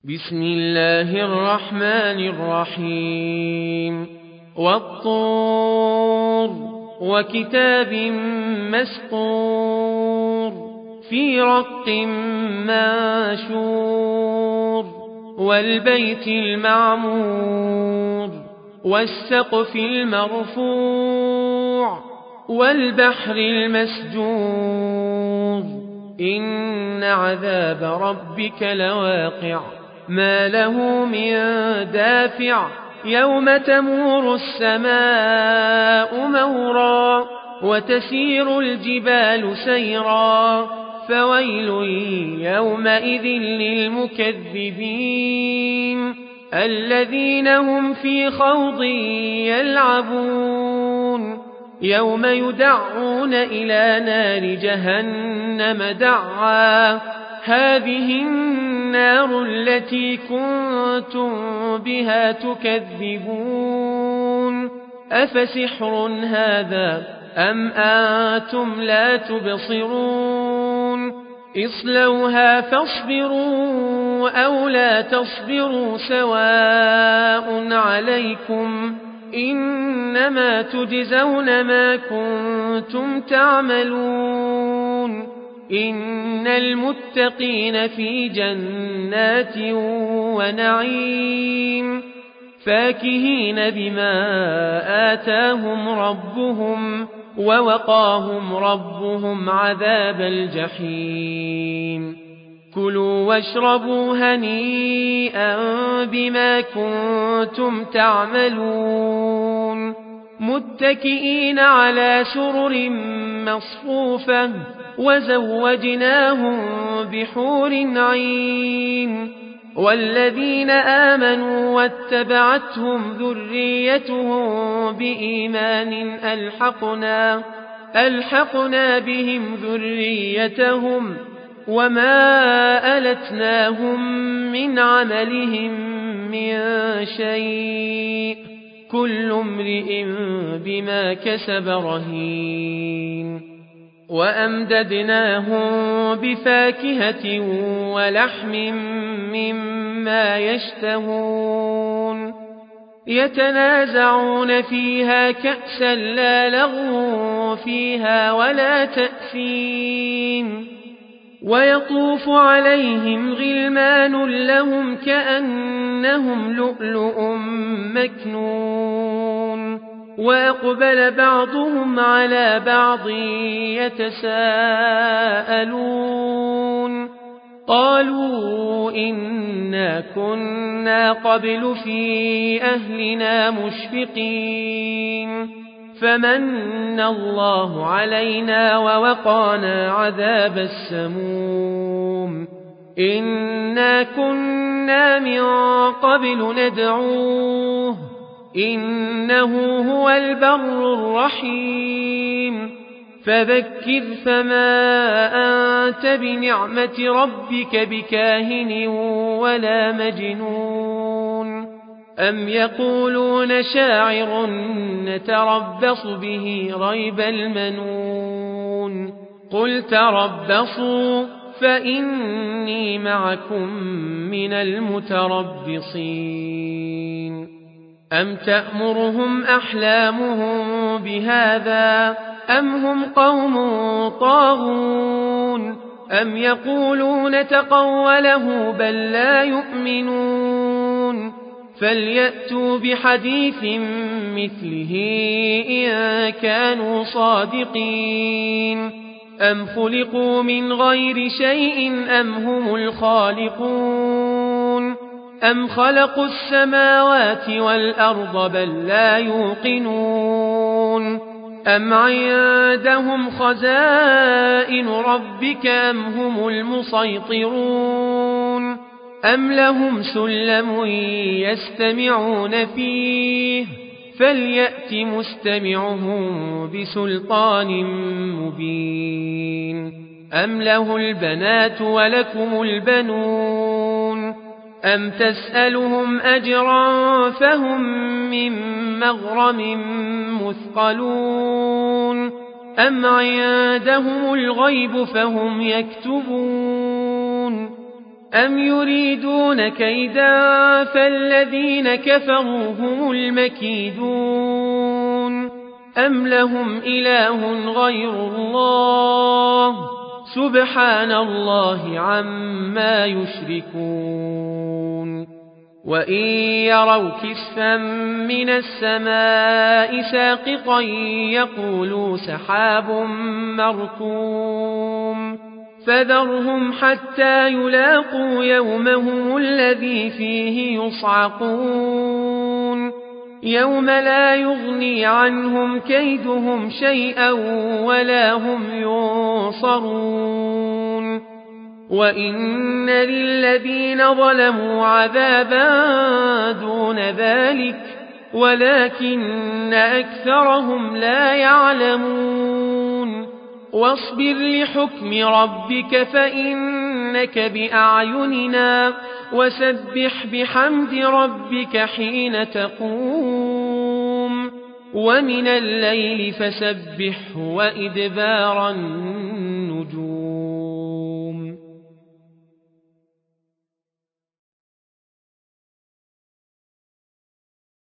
بسم الله الرحمن الرحيم والطور وكتاب مسطور في رق منشور والبيت المعمور والسقف المرفوع والبحر المسجور إن عذاب ربك لواقع ما له من دافع يوم تمور السماء مورا وتسير الجبال سيرا فويل يومئذ للمكذبين الذين هم في خوض يلعبون يوم يدعون إلى نار جهنم دعا هذه النار التي كنتم بها تكذبون أفسحر هذا أم أنتم لا تبصرون اصلوها فاصبروا أو لا تصبروا سواء عليكم إنما تجزون ما كنتم تعملون إن المتقين في جنات ونعيم فاكهين بما آتاهم ربهم ووقاهم ربهم عذاب الجحيم كلوا واشربوا هنيئا بما كنتم تعملون متكئين على سرر مصفوفة وزوجناهم بحور عين والذين آمنوا واتبعتهم ذريتهم بإيمان ألحقنا بهم ذريتهم وما ألتناهم من عملهم من شيء كل امرئ بما كسب رهين وأمددناهم بفاكهة ولحم مما يشتهون يتنازعون فيها كأسا لا لغو فيها ولا تأثيم ويطوف عليهم غلمان لهم كأنهم لؤلؤ مكنون وأقبل بعضهم على بعض يتساءلون قالوا إنا كنا قبل في أهلنا مشفقين فمن الله علينا ووقانا عذاب السموم إنا كنا من قبل ندعوه إنه هو البر الرحيم فذكر فما أنت بنعمة ربك بكاهن ولا مجنون أم يقولون شاعر نتربص به ريب المنون قل تربصوا فإني معكم من المتربصين أم تأمرهم أحلامهم بهذا أم هم قوم طاغون أم يقولون تقوله بل لا يؤمنون فليأتوا بحديث مثله إن كانوا صادقين أم خلقوا من غير شيء أم هم الخالقون أم خلقوا السماوات والأرض بل لا يوقنون أم عندهم خزائن ربك أم هم المسيطرون أم لهم سلم يستمعون فيه فليأت مستمعهم بسلطان مبين أم له البنات ولكم البنون أم تسألهم أجرا فهم من مغرم مثقلون أم عندهم الغيب فهم يكتبون أم يريدون كيدا فالذين كفروا هم المكيدون أم لهم إله غير الله سبحان الله عما يشركون وإن يروا كسفا من السماء ساقطا يقولوا سحاب مركوم فذرهم حتى يلاقوا يومهم الذي فيه يصعقون يوم لا يغني عنهم كيدهم شيئا ولا هم ينصرون وإن للذين ظلموا عذابا دون ذلك ولكن أكثرهم لا يعلمون واصبر لحكم ربك فإنك بأعيننا وسبح بحمد ربك حين تقوم ومن الليل فسبحه وإدبار النجوم